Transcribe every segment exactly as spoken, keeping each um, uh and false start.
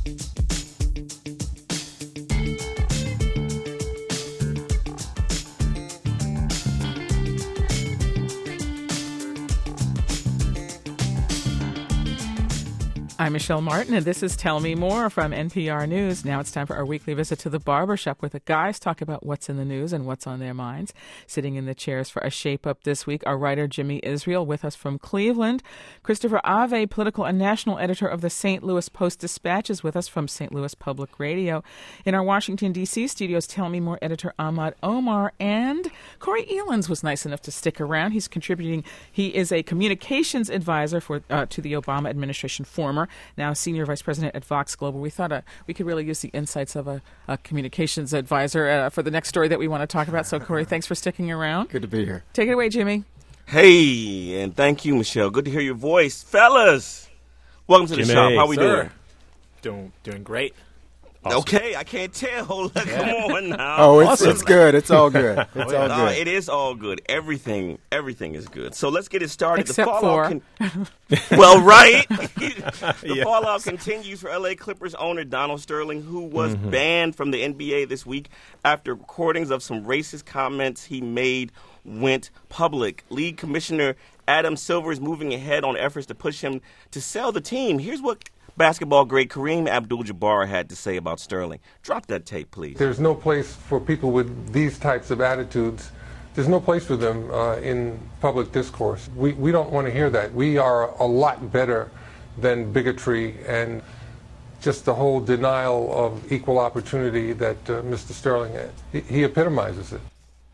I'm Michelle Martin, and this is Tell Me More from N P R News. Now it's time for our weekly visit to the barbershop, where the guys talk about what's in the news and what's on their minds. Sitting in the chairs for a shape-up this week, our writer Jimmy Israel, with us from Cleveland. Christopher Ave, political and national editor of the Saint Louis Post-Dispatch, is with us from Saint Louis Public Radio. In our Washington, D C studios, Tell Me More editor Ahmad Omar, and Corey Elans was nice enough to stick around. He's contributing. He is a communications advisor for uh, to the Obama administration, former, now senior vice president at Vox Global. We thought uh, we could really use the insights of a, a communications advisor uh, for the next story that we want to talk about. So, Corey, thanks for sticking around. Good to be here. Take it away, Jimmy. Hey, and thank you, Michelle. Good to hear your voice. Fellas, welcome to the Jimmy, shop. How we sir. doing? Doing doing great. Awesome. Okay, I can't tell. Come on now. Oh, it's, Awesome. it's good. It's all good. It's Oh, yeah. all Uh, good. it is all good. Everything, everything is good. So let's get it started. Except the for- fallout con- well, right. the Yes. fallout continues for L A Clippers owner Donald Sterling, who was Mm-hmm. banned from the N B A this week after recordings of some racist comments he made went public. League Commissioner Adam Silver is moving ahead on efforts to push him to sell the team. Here's what basketball great Kareem Abdul-Jabbar had to say about Sterling. Drop that tape, please. There's no place for people with these types of attitudes. There's no place for them uh, in public discourse. We, we don't want to hear that. We are a lot better than bigotry and just the whole denial of equal opportunity that uh, Mister Sterling had. He, he epitomizes it.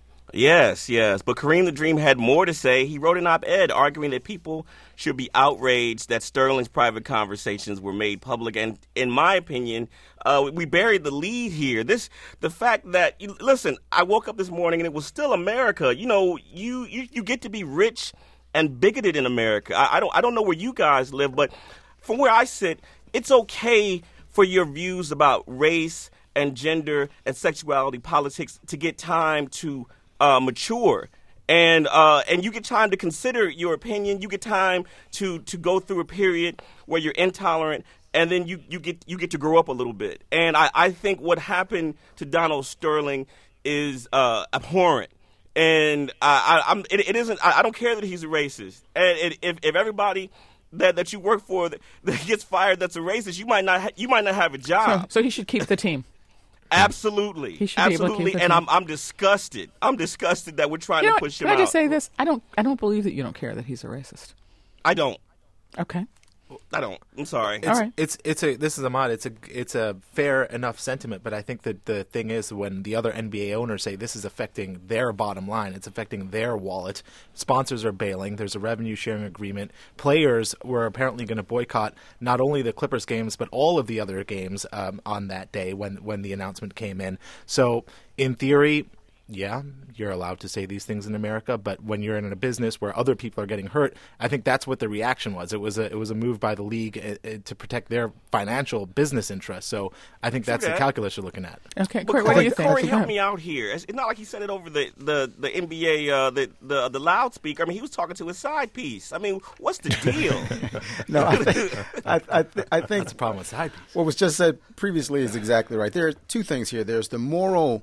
Yes, yes. But Kareem the Dream had more to say. He wrote an op-ed arguing that people should be outraged that Sterling's private conversations were made public. And in my opinion, uh, we buried the lead here. This, the fact that, you, listen, I woke up this morning and it was still America. You know, you, you, you get to be rich and bigoted in America. I, I don't I don't know where you guys live, but from where I sit, it's okay for your views about race and gender and sexuality, politics, to get time to Uh, mature, and uh, and you get time to consider your opinion. You get time to, to go through a period where you're intolerant, and then you, you get you get to grow up a little bit. And I, I think what happened to Donald Sterling is uh, abhorrent. And I, I, I'm it, it isn't. I, I don't care that he's a racist. And it, if if everybody that, that you work for that, that gets fired that's a racist, you might not ha- you might not have a So, job. so he should keep the team. Absolutely, He should be able to keep absolutely, the and team. I'm I'm disgusted. I'm disgusted that we're trying You know to what? push Can him I out. just say this? I don't. I don't believe that you don't care that he's a racist. I don't. Okay. I don't. I'm sorry. It's, All right. It's it's a this is Ahmad. It's a it's a fair enough sentiment, but I think that the thing is when the other N B A owners say this is affecting their bottom line, it's affecting their wallet. Sponsors are bailing. There's a revenue sharing agreement. Players were apparently going to boycott not only the Clippers games but all of the other games um, on that day when when the announcement came in. So in theory, yeah, you're allowed to say these things in America, but when you're in a business where other people are getting hurt, I think that's what the reaction was. It was a it was a move by the league uh, uh, to protect their financial business interests. So I think that's the Okay. calculus you're looking at. Okay. But Corey, Corey, what do you think? Corey, Go help ahead. me out here. It's it's not like he said it over the, the, the N B A, uh, the, the the loudspeaker. I mean, he was talking to his side piece. I mean, what's the deal? No, I think, I, I, th- I think That's a problem with side piece. what was just said previously is exactly right. There are two things here. There's the moral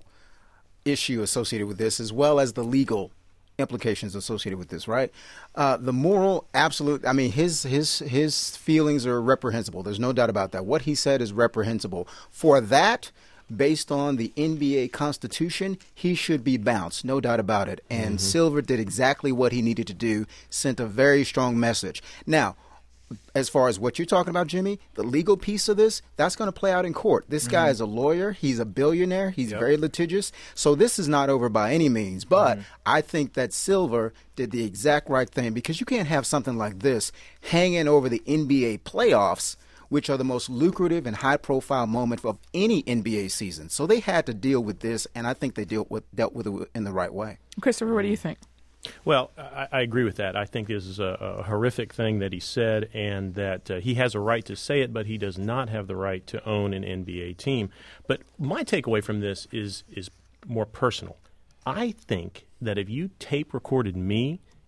issue associated with this, as well as the legal implications associated with this, right? Uh, the moral, absolute. I mean, his his his feelings are reprehensible. There's no doubt about that. What he said is reprehensible. For that, based on the N B A Constitution, he should be bounced, no doubt about it. And Silver did exactly what he needed to do, sent a very strong message. Now, as far as what you're talking about, Jimmy, the legal piece of this, that's going to play out in court. This guy is a lawyer. He's a billionaire. He's Yep. very litigious. So this is not over by any means. But I think that Silver did the exact right thing, because you can't have something like this hanging over the N B A playoffs, which are the most lucrative and high-profile moment of any N B A season. So they had to deal with this, and I think they dealt with, dealt with it in the right way. Christopher, what do you think? Well, I, I agree with that. I think this is a, a horrific thing that he said, and that uh, he has a right to say it, but he does not have the right to own an N B A team. But my takeaway from this is is more personal. I think that if you tape recorded me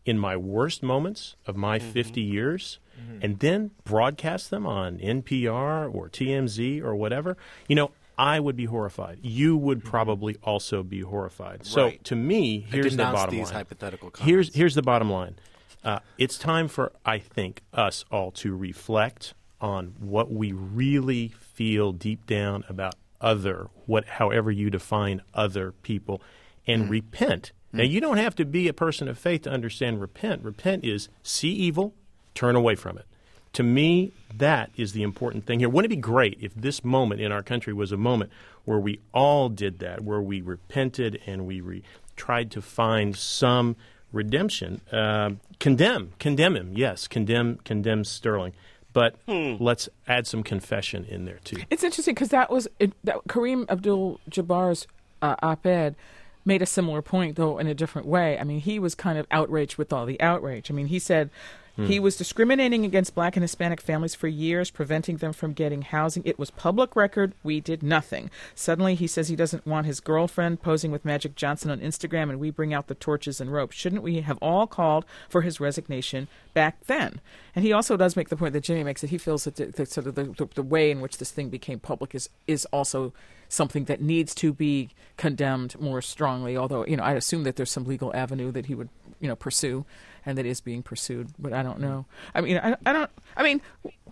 in my worst moments of my mm-hmm. fifty years mm-hmm. and then broadcast them on N P R or T M Z or whatever, you know, I would be horrified. You would mm-hmm. probably also be horrified. Right. So to me, here's the bottom these line. Hypothetical comments. Here's, here's the bottom line. Uh, it's time for, I think, us all to reflect on what we really feel deep down about other, what, however you define other people, and mm. repent. Mm. Now, you don't have to be a person of faith to understand repent. Repent is see evil, turn away from it. To me, that is the important thing here. Wouldn't it be great if this moment in our country was a moment where we all did that, where we repented and we re- tried to find some redemption? Uh, condemn, condemn him, yes, condemn, condemn Sterling. But hmm. let's add some confession in there, too. It's interesting because that was it, that Kareem Abdul-Jabbar's uh, op-ed made a similar point, though in a different way. I mean, he was kind of outraged with all the outrage. I mean, he said hmm. he was discriminating against black and Hispanic families for years, preventing them from getting housing. It was public record. We did nothing. Suddenly, he says he doesn't want his girlfriend posing with Magic Johnson on Instagram, and we bring out the torches and ropes. Shouldn't we have all called for his resignation back then? And he also does make the point that Jimmy makes that he feels that the, the, sort of the, the, the way in which this thing became public is is also something that needs to be condemned more strongly. Although, you know, I assume that there's some legal avenue that he would, you know, pursue, and that is being pursued. But I don't know. I mean, I, I don't. I mean,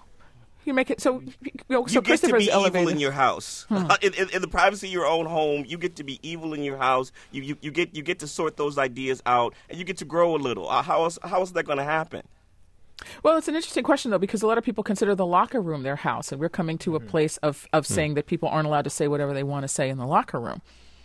you make it so. You, know, so you get to be elevated. evil in your house, hmm. in, in, in the privacy of your own home. You get to be evil in your house. You you, you get you get to sort those ideas out, and you get to grow a little. Uh, how else how is that going to happen? Well, it's an interesting question, though, because a lot of people consider the locker room their house, and we're coming to a place of, of mm. saying that people aren't allowed to say whatever they want to say in the locker room.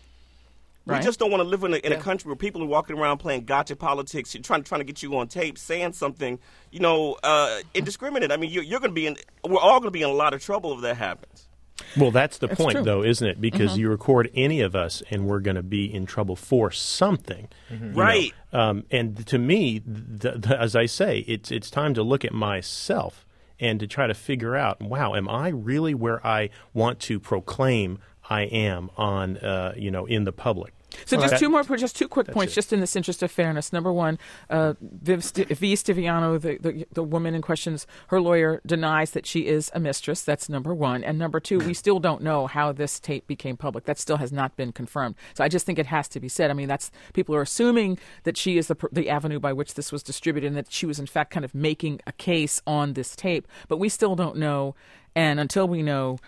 Right? We just don't want to live in a, in yeah. a country where people are walking around playing gotcha politics, trying trying to get you on tape, saying something, you know, uh, indiscriminate. I mean, you're, you're going to be in. We're all going to be in a lot of trouble if that happens. Well, that's the that's point, true. though, isn't it? Because mm-hmm. you record any of us, and we're going to be in trouble for something, mm-hmm. right? Um, and to me, the, the, as I say, it's it's time to look at myself and to try to figure out, wow, am I really where I want to proclaim I am on, uh, you know, in the public? So well, just that, two more, just two quick points, it. just in this interest of fairness. Number one, uh, Viv St- V. Stiviano, the, the the woman in questions, her lawyer denies that she is a mistress. That's number one. And number two, we still don't know how this tape became public. That still has not been confirmed. So I just think it has to be said. I mean, that's people are assuming that she is the the avenue by which this was distributed, and that she was in fact kind of making a case on this tape. But we still don't know, and until we know,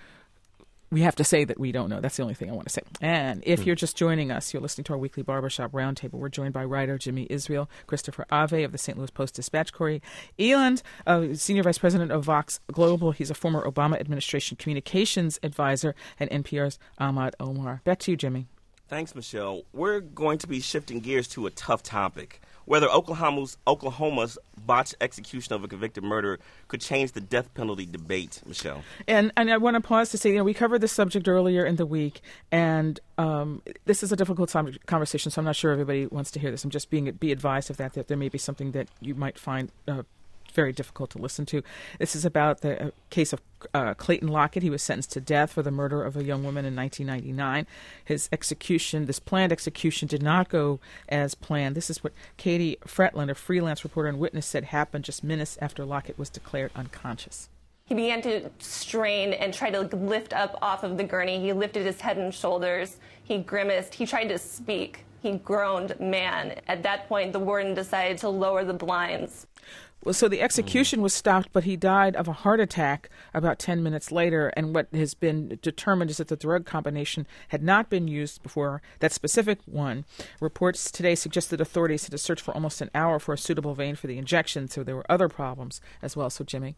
we have to say that we don't know. That's the only thing I want to say. And if you're just joining us, you're listening to our weekly Barbershop Roundtable. We're joined by writer Jimmy Israel, Christopher Ave of the Saint Louis Post-Dispatch, Corey Eland, uh, Senior Vice President of Vox Global. He's a former Obama administration communications advisor, and N P R's Ahmad Omar. Back to you, Jimmy. Thanks, Michelle. We're going to be shifting gears to a tough topic. Whether Oklahoma's, Oklahoma's botched execution of a convicted murderer could change the death penalty debate, Michelle. And and I want to pause to say, you know, we covered this subject earlier in the week, and um, this is a difficult conversation, so I'm not sure everybody wants to hear this. I'm just being be advised of that, that there may be something that you might find uh, very difficult to listen to. This is about the uh, case of uh, Clayton Lockett. He was sentenced to death for the murder of a young woman in nineteen ninety-nine. His execution, this planned execution, did not go as planned. This is what Katie Fretland, a freelance reporter and witness, said happened just minutes after Lockett was declared unconscious. He began to strain and try to lift up off of the gurney. He lifted his head and shoulders. He grimaced. He tried to speak. He groaned, "Man." At that point, the warden decided to lower the blinds. Well, so the execution was stopped, but he died of a heart attack about ten minutes later. And what has been determined is that the drug combination had not been used before, that specific one. Reports today suggest that authorities had to search for almost an hour for a suitable vein for the injection, so there were other problems as well. So, Jimmy.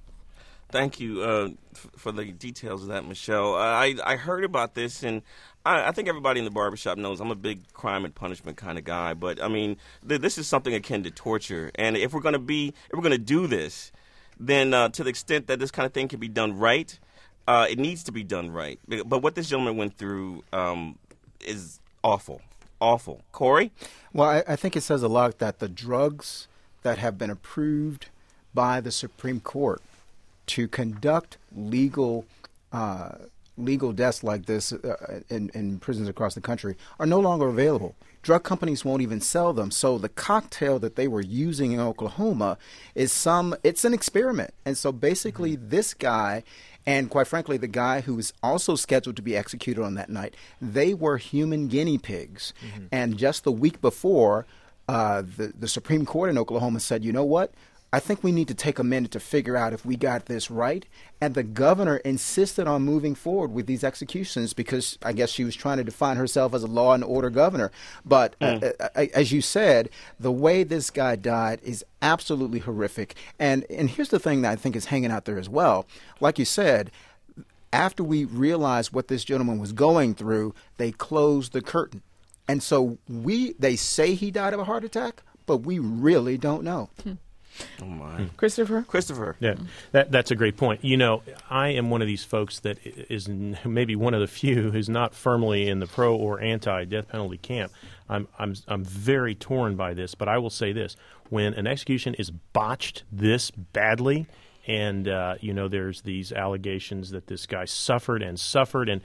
Thank you uh, f- for the details of that, Michelle. Uh, I, I heard about this, and I, I think everybody in the barbershop knows I'm a big crime and punishment kind of guy. But, I mean, th- this is something akin to torture. And if we're going to be, if we're going to do this, then uh, to the extent that this kind of thing can be done right, uh, it needs to be done right. But what this gentleman went through um, is awful, awful. Corey? Well, I, I think it says a lot that the drugs that have been approved by the Supreme Court to conduct legal uh, legal deaths like this uh, in, in prisons across the country are no longer available. Drug companies won't even sell them. So the cocktail that they were using in Oklahoma is some, it's an experiment. And so basically this guy, and quite frankly, the guy who was also scheduled to be executed on that night, they were human guinea pigs. Mm-hmm. And just the week before, uh, the, the Supreme Court in Oklahoma said, you know what? I think we need to take a minute to figure out if we got this right. And the governor insisted on moving forward with these executions because I guess she was trying to define herself as a law and order governor. But mm. uh, uh, as you said, the way this guy died is absolutely horrific. And, and here's the thing that I think is hanging out there as well. Like you said, after we realized what this gentleman was going through, they closed the curtain. And so we they say he died of a heart attack, but we really don't know. Hmm. Oh my, Christopher. Christopher. Yeah, that that's a great point. You know, I am one of these folks that is maybe one of the few who's not firmly in the pro or anti death penalty camp. I'm I'm I'm very torn by this, but I will say this: when an execution is botched this badly, and uh, you know, there's these allegations that this guy suffered and suffered and.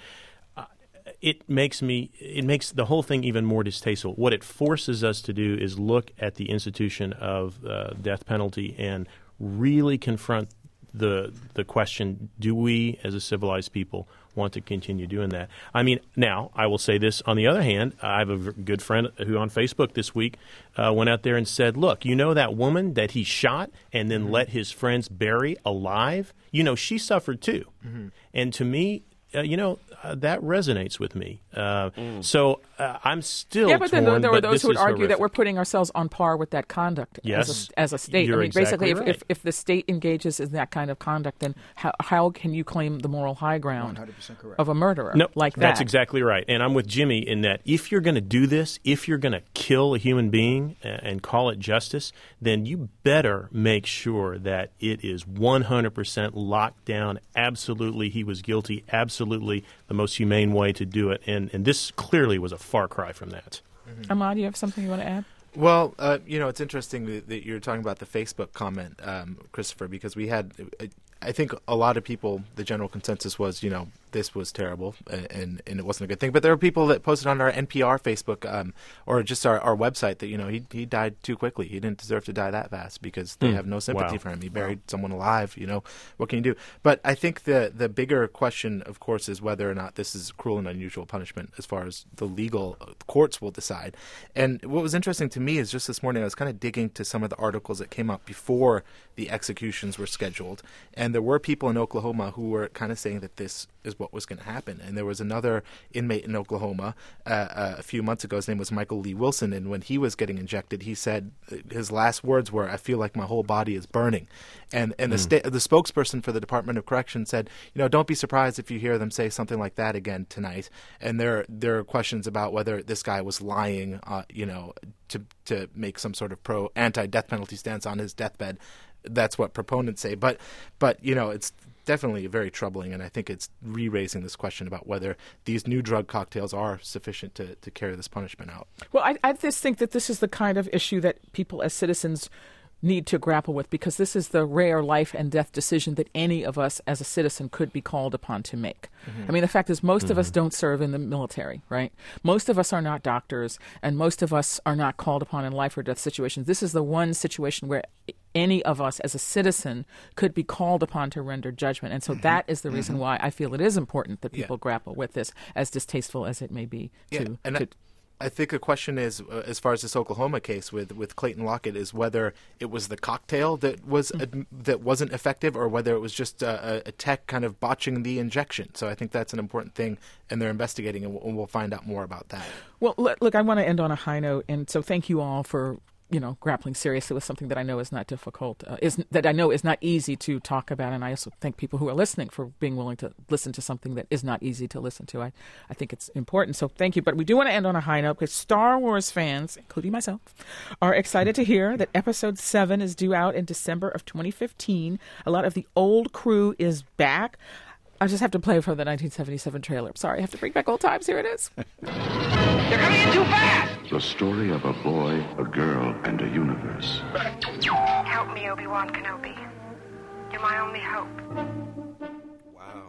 It makes me. It makes the whole thing even more distasteful. What it forces us to do is look at the institution of uh, death penalty and really confront the the question: do we, as a civilized people, want to continue doing that? I mean, now I will say this. On the other hand, I have a v- good friend who on Facebook this week uh, went out there and said, "Look, you know that woman that he shot and then mm-hmm. let his friends bury alive? You know, she suffered too." Mm-hmm. And to me. Uh, you know, uh, that resonates with me. Uh, mm. So uh, I'm still Yeah, but torn, then there were but those who would argue horrific. that we're putting ourselves on par with that conduct yes, as, a, as a state. You're I mean, exactly basically, right. if, if, if the state engages in that kind of conduct, then how, how can you claim the moral high ground one hundred percent correct. of a murderer no, like that? That's exactly right. And I'm with Jimmy in that if you're going to do this, if you're going to kill a human being and, and call it justice, then you better make sure that it is one hundred percent locked down. Absolutely, he was guilty. Absolutely, the most humane way to do it. And, and this clearly was a far cry from that. Mm-hmm. Ahmad, you have something you want to add? Well, uh, you know, it's interesting that, that you're talking about the Facebook comment, um, Christopher, because we had, I think a lot of people, the general consensus was, you know, this was terrible and, and it wasn't a good thing. But there were people that posted on our N P R Facebook um, or just our, our website that, you know, he he died too quickly. He didn't deserve to die that fast because they mm. have no sympathy wow. for him. He buried wow. someone alive, you know, what can you do? But I think the, the bigger question, of course, is whether or not this is cruel and unusual punishment as far as the legal courts will decide. And what was interesting to me is just this morning I was kind of digging to some of the articles that came up before the executions were scheduled. And there were people in Oklahoma who were kind of saying that this is what was going to happen. And there was another inmate in Oklahoma uh, uh, a few months ago. His name was Michael Lee Wilson. And when he was getting injected, he said his last words were, "I feel like my whole body is burning." And and mm. the sta- the spokesperson for the Department of Corrections said, you know, don't be surprised if you hear them say something like that again tonight. And there there are questions about whether this guy was lying, uh, you know, to to make some sort of pro anti-death penalty stance on his deathbed. That's what proponents say. But but you know, it's definitely very troubling, and I think it's re-raising this question about whether these new drug cocktails are sufficient to, to carry this punishment out. Well, I, I just think that this is the kind of issue that people as citizens need to grapple with, because this is the rare life and death decision that any of us as a citizen could be called upon to make. Mm-hmm. I mean, the fact is most mm-hmm. of us don't serve in the military, right? Most of us are not doctors, and most of us are not called upon in life or death situations. This is the one situation where any of us as a citizen could be called upon to render judgment. And so mm-hmm. that is the reason mm-hmm. why I feel it is important that people yeah. grapple with this, as distasteful as it may be. Yeah. To, and to, I- I think the question is, uh, as far as this Oklahoma case with, with Clayton Lockett, is whether it was the cocktail that was mm-hmm. uh, that wasn't effective, or whether it was just uh, a tech kind of botching the injection. So I think that's an important thing, and they're investigating, and we'll, we'll find out more about that. Well, look, I want to end on a high note, and so thank you all for you know, grappling seriously with something that I know is not difficult, uh, is that I know is not easy to talk about. And I also thank people who are listening for being willing to listen to something that is not easy to listen to. I, I think it's important. So thank you. But we do want to end on a high note, because Star Wars fans, including myself, are excited to hear that Episode seven is due out in December of twenty fifteen. A lot of the old crew is back. I just have to play for the nineteen seventy-seven trailer. Sorry, I have to bring back old times. Here it is. They're coming in too fast! The story of a boy, a girl, and a universe. Help me, Obi-Wan Kenobi. You're my only hope. Wow.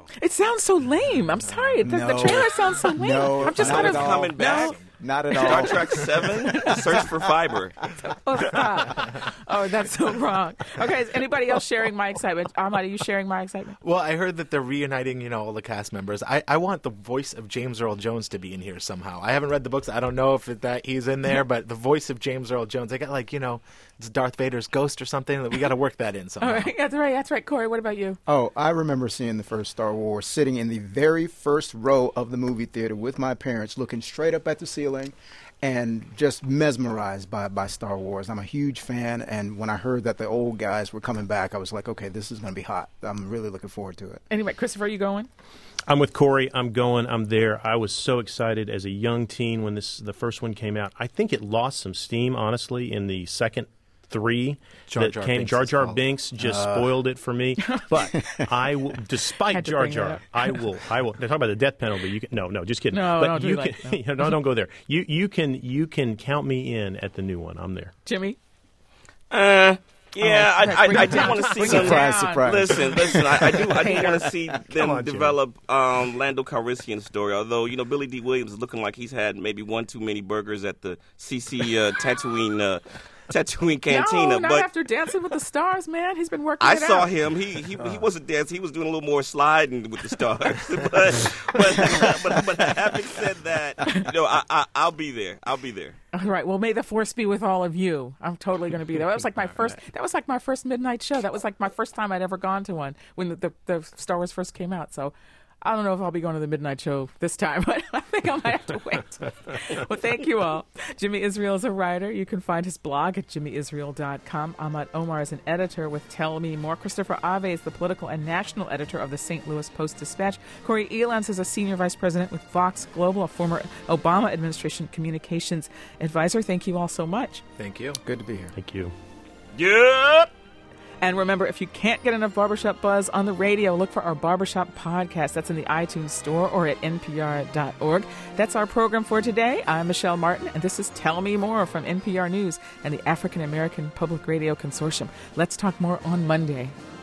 It sounds so lame. I'm sorry. The, No. the trailer sounds so lame. No, I'm just not kind of at all. Coming back. Not at Star all. Trek Seven. Search for fiber. Oh, stop. Oh, that's so wrong. Okay, is anybody else sharing my excitement? Ahmad, are you sharing my excitement? Well, I heard that they're reuniting, you know, all the cast members. I, I want the voice of James Earl Jones to be in here somehow. I haven't read the books. I don't know if it, that he's in there, but the voice of James Earl Jones, I got like, you know, it's Darth Vader's ghost or something. That we got to work that in somehow. All right, that's right. That's right. Corey, what about you? Oh, I remember seeing the first Star Wars sitting in the very first row of the movie theater with my parents, looking straight up at the ceiling and just mesmerized by, by Star Wars. I'm a huge fan, and when I heard that the old guys were coming back, I was like, okay, this is going to be hot. I'm really looking forward to it. Anyway, Christopher, are you going? I'm with Corey. I'm going. I'm there. I was so excited as a young teen when this the first one came out. I think it lost some steam, honestly, in the second three Jar that Jar came. Binks' Jar Jar fault. Binks just Uh. spoiled it for me. But I, will, despite Had to Jar bring it Jar, up. I will. I will. They're talking about the death penalty. You can, no, no, just kidding. No, but don't do you like can. no, don't go there. You you can you can count me in at the new one. I'm there. Jimmy? Uh, yeah, Oh, I, bring I, I it do down. want to see Bring it some. Surprise, down. surprise. Listen, listen. I, I do. I do Hater. want to see them on, Jimmy. develop um, Lando Calrissian's story. Although you know Billy D. Williams is looking like he's had maybe one too many burgers at the C C uh, Tatooine uh, Tatooine Cantina. No, not but after Dancing with the Stars, man. He's been working I it saw out. him. He he, he wasn't dancing. He was doing a little more sliding with the stars. but, but, but but having said that, you know, I, I I'll be there. I'll be there. All right. Well, may the force be with all of you. I'm totally going to be there. That was like my first. That was like my first midnight show. That was like my first time I'd ever gone to one when the, the, the Star Wars first came out. So I don't know if I'll be going to the midnight show this time, but I think I might have to wait. Well, thank you all. Jimmy Israel is a writer. You can find his blog at jimmy israel dot com. Ahmad Omar is an editor with Tell Me More. Christopher Ave is the political and national editor of the Saint Louis Post-Dispatch. Corey Elans is a senior vice president with Vox Global, a former Obama administration communications advisor. Thank you all so much. Thank you. Good to be here. Thank you. Yep. And remember, if you can't get enough Barbershop Buzz on the radio, look for our Barbershop podcast. That's in the iTunes store or at N P R dot org. That's our program for today. I'm Michelle Martin, and this is Tell Me More from N P R News and the African American Public Radio Consortium. Let's talk more on Monday.